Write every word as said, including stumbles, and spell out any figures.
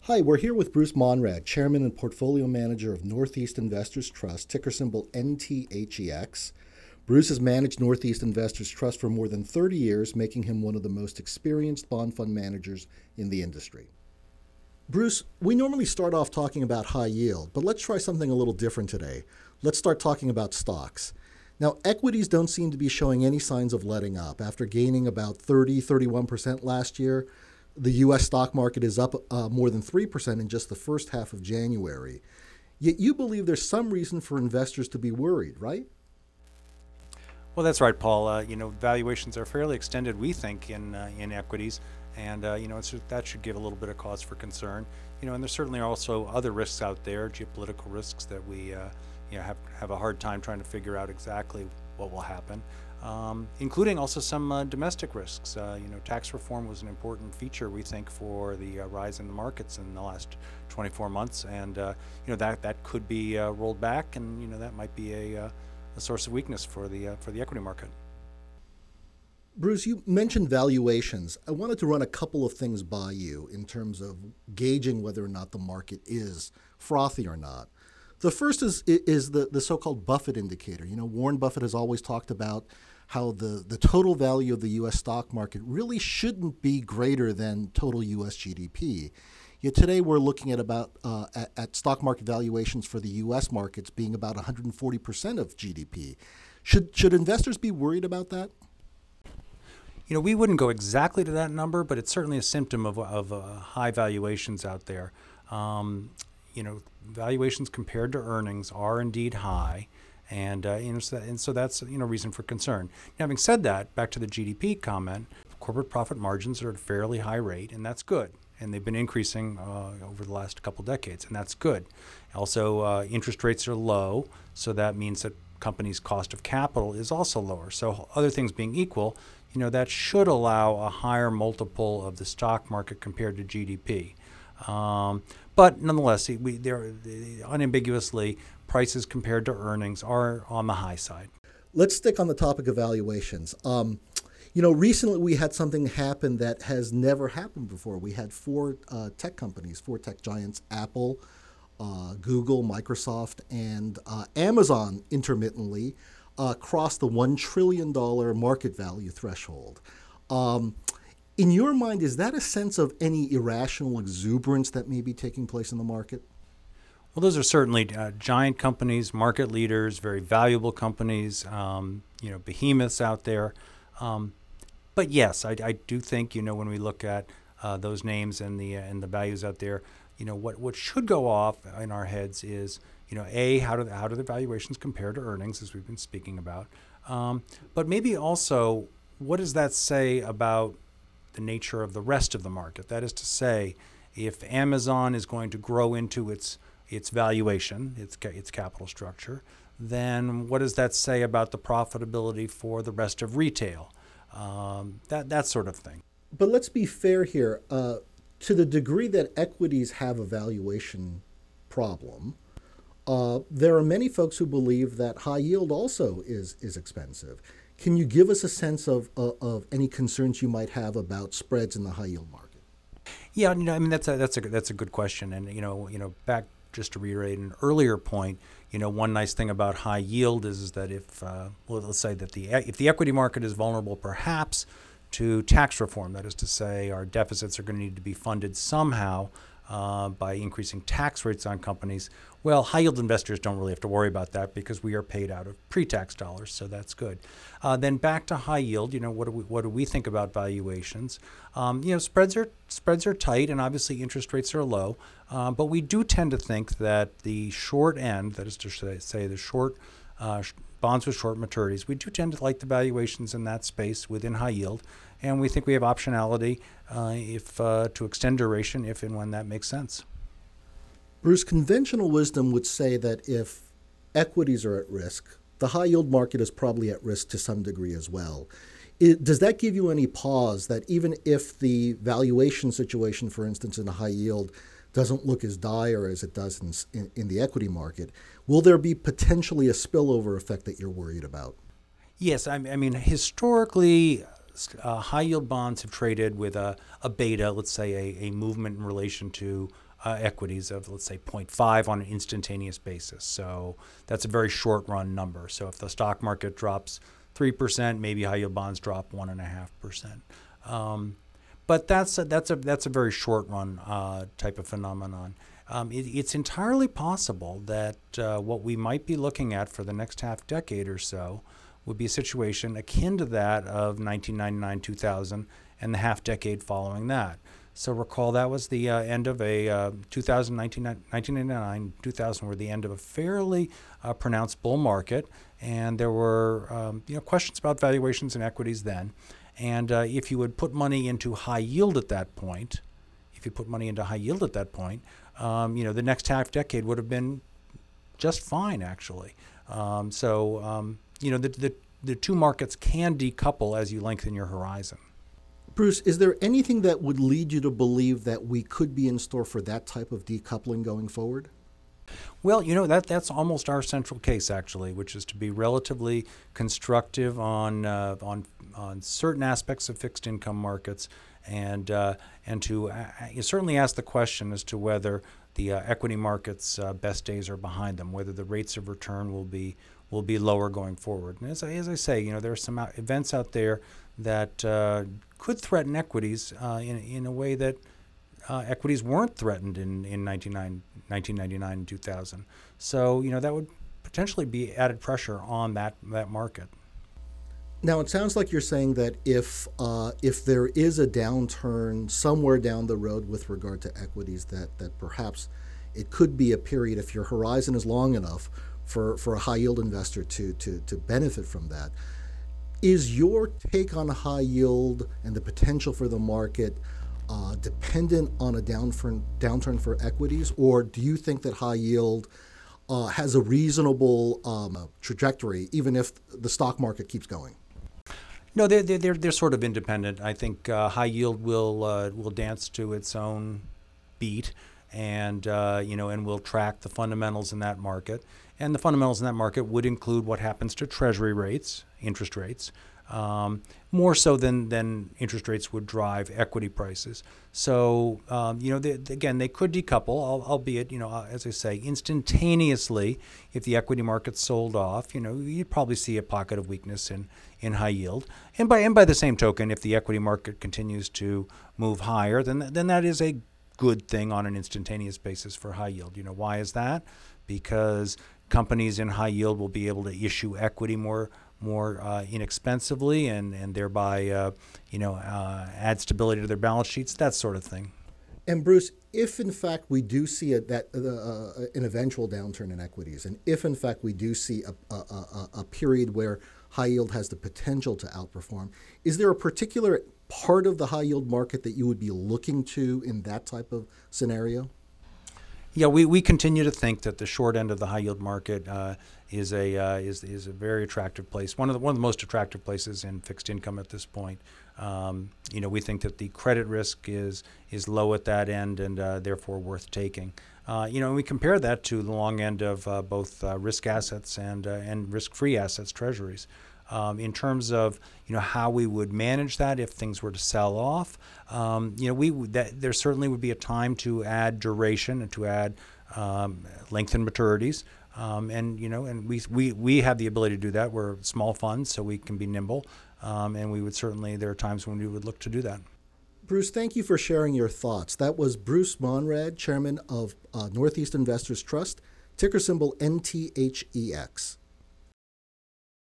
Hi, we're here with Bruce Monrad, Chairman and Portfolio Manager of Northeast Investors Trust, ticker symbol N T H E X. Bruce has managed Northeast Investors Trust for more than thirty years, making him one of the most experienced bond fund managers in the industry. Bruce, we normally start off talking about high yield, but let's try something a little different today. Let's start talking about stocks. Now, equities don't seem to be showing any signs of letting up. After gaining about thirty, thirty-one percent last year, the U S stock market is up uh, more than three percent in just the first half of January. Yet you believe there's some reason for investors to be worried, right? Well, that's right, Paul. Uh, you know, valuations are fairly extended, we think, in uh, in equities, and uh, you know it's, that should give a little bit of cause for concern. You know, and there's certainly also other risks out there, geopolitical risks that we uh, you know have have a hard time trying to figure out exactly what will happen, um, including also some uh, domestic risks. Uh, you know, tax reform was an important feature, we think, for the uh, rise in the markets in the last twenty-four months, and uh, you know that that could be uh, rolled back, and you know that might be a uh, a source of weakness for the uh, for the equity market. Bruce, you mentioned valuations. I wanted to run a couple of things by you in terms of gauging whether or not the market is frothy or not. The first is is the, the so-called Buffett indicator. You know, Warren Buffett has always talked about how the, the total value of the U S stock market really shouldn't be greater than total U S G D P. Yet today we're looking at about uh, at, at stock market valuations for the U S markets being about one hundred forty percent of G D P. Should should investors be worried about that? You know, we wouldn't go exactly to that number, but it's certainly a symptom of, of uh, high valuations out there. Um, you know, valuations compared to earnings are indeed high, and uh, you know, so that, and so that's you know reason for concern. Now, having said that, back to the G D P comment, corporate profit margins are at a fairly high rate, and that's good. And they've been increasing uh, over the last couple decades, and that's good. Also, uh, interest rates are low, so that means that companies' cost of capital is also lower. So other things being equal, you know, that should allow a higher multiple of the stock market compared to G D P. Um, but nonetheless, we, they're, they, unambiguously, prices compared to earnings are on the high side. Let's stick on the topic of valuations. Um, You know, recently we had something happen that has never happened before. We had four uh, tech companies, four tech giants, Apple, uh, Google, Microsoft, and uh, Amazon intermittently uh, cross the one trillion dollars market value threshold. Um, in your mind, is that a sense of any irrational exuberance that may be taking place in the market? Well, those are certainly uh, giant companies, market leaders, very valuable companies, um, you know, behemoths out there. Um, But yes, I, I do think, you know, when we look at uh, those names and the uh, and the values out there, you know, what, what should go off in our heads is, you know, A, how do the, how do the valuations compare to earnings, as we've been speaking about, um, but maybe also what does that say about the nature of the rest of the market? That is to say, if Amazon is going to grow into its its valuation, its its capital structure, then what does that say about the profitability for the rest of retail? Um, that that sort of thing. But let's be fair here. Uh, to the degree that equities have a valuation problem, uh, there are many folks who believe that high yield also is is expensive. Can you give us a sense of uh, of any concerns you might have about spreads in the high yield market? Yeah, you know, I mean that's a that's a that's a good question, and you know, you know, back just to reiterate an earlier point, you know, one nice thing about high yield is, is that if, uh, well, let's say that the if the equity market is vulnerable, perhaps to tax reform, that is to say, our deficits are going to need to be funded somehow uh, by increasing tax rates on companies. Well, high yield investors don't really have to worry about that because we are paid out of pre-tax dollars, so that's good. Uh, then back to high yield, you know, what do we what do we think about valuations? Um, you know, spreads are spreads are tight, and obviously interest rates are low. Uh, but we do tend to think that the short end, that is to say, the short uh, bonds with short maturities, we do tend to like the valuations in that space within high yield, and we think we have optionality uh, if uh, to extend duration if and when that makes sense. Bruce, conventional wisdom would say that if equities are at risk, the high yield market is probably at risk to some degree as well. It, does that give you any pause that even if the valuation situation, for instance, in a high yield doesn't look as dire as it does in, in, in the equity market, will there be potentially a spillover effect that you're worried about? Yes, I, I mean, historically, uh, high yield bonds have traded with a, a beta, let's say a, a movement in relation to uh, equities of, let's say, zero point five on an instantaneous basis. So that's a very short run number. So if the stock market drops three percent, maybe high yield bonds drop one point five percent. Um, but that's a, that's a that's a very short run uh, type of phenomenon. Um, it, it's entirely possible that uh, what we might be looking at for the next half decade or so would be a situation akin to that of nineteen ninety-nine two thousand and the half decade following that. So recall that was the uh, end of a uh, two thousand, nineteen ninety-nine, two thousand were the end of a fairly uh, pronounced bull market, and there were um, you know questions about valuations and equities then. And uh, if you would put money into high yield at that point, if you put money into high yield at that point, um, you know the next half decade would have been just fine actually. Um, so um, you know the, the the two markets can decouple as you lengthen your horizon. Bruce, is there anything that would lead you to believe that we could be in store for that type of decoupling going forward? Well, you know, that that's almost our central case, actually, which is to be relatively constructive on uh, on on certain aspects of fixed income markets, and uh, and to uh, you certainly ask the question as to whether the uh, equity markets' uh, best days are behind them, whether the rates of return will be will be lower going forward. And as I, as I say, you know, there are some out- events out there that uh, could threaten equities uh, in in a way that uh, equities weren't threatened in in nineteen ninety-nine and two thousand. So you know that would potentially be added pressure on that that market. Now it sounds like you're saying that if uh, if there is a downturn somewhere down the road with regard to equities, that that perhaps it could be a period, if your horizon is long enough, for, for a high yield investor to, to to benefit from that. Is your take on high yield and the potential for the market uh, dependent on a downturn downturn for equities, or do you think that high yield uh, has a reasonable um, trajectory even if the stock market keeps going? No, they're they're they're sort of independent. I think uh, high yield will uh, will dance to its own beat, and uh, you know, and will track the fundamentals in that market. And the fundamentals in that market would include what happens to Treasury rates, interest rates, um, more so than than interest rates would drive equity prices. So um, you know, they, again, they could decouple, albeit you know, as I say, instantaneously. If the equity market sold off, you know, you'd probably see a pocket of weakness in. in high yield, and by and by the same token, if the equity market continues to move higher, then then that is a good thing on an instantaneous basis for high yield. You know, why is that? Because companies in high yield will be able to issue equity more more uh, inexpensively, and and thereby uh, you know uh, add stability to their balance sheets, that sort of thing. And Bruce, if in fact we do see a, that uh, an eventual downturn in equities, and if in fact we do see a, a, a, a period where high yield has the potential to outperform, is there a particular part of the high yield market that you would be looking to in that type of scenario? Yeah, we, we continue to think that the short end of the high yield market uh, is a uh, is is a very attractive place. One of the one of the most attractive places in fixed income at this point. Um, you know, we think that the credit risk is is low at that end, and uh, therefore worth taking. Uh, you know, and we compare that to the long end of uh, both uh, risk assets and uh, and risk-free assets, treasuries. Um, in terms of you know how we would manage that if things were to sell off, um, you know, we would, that there certainly would be a time to add duration and to add um, lengthened maturities, um, and you know, and we we we have the ability to do that. We're small funds, so we can be nimble, um, and we would certainly there are times when we would look to do that. Bruce, thank you for sharing your thoughts. That was Bruce Monrad, chairman of uh, Northeast Investors Trust, ticker symbol N T H E X.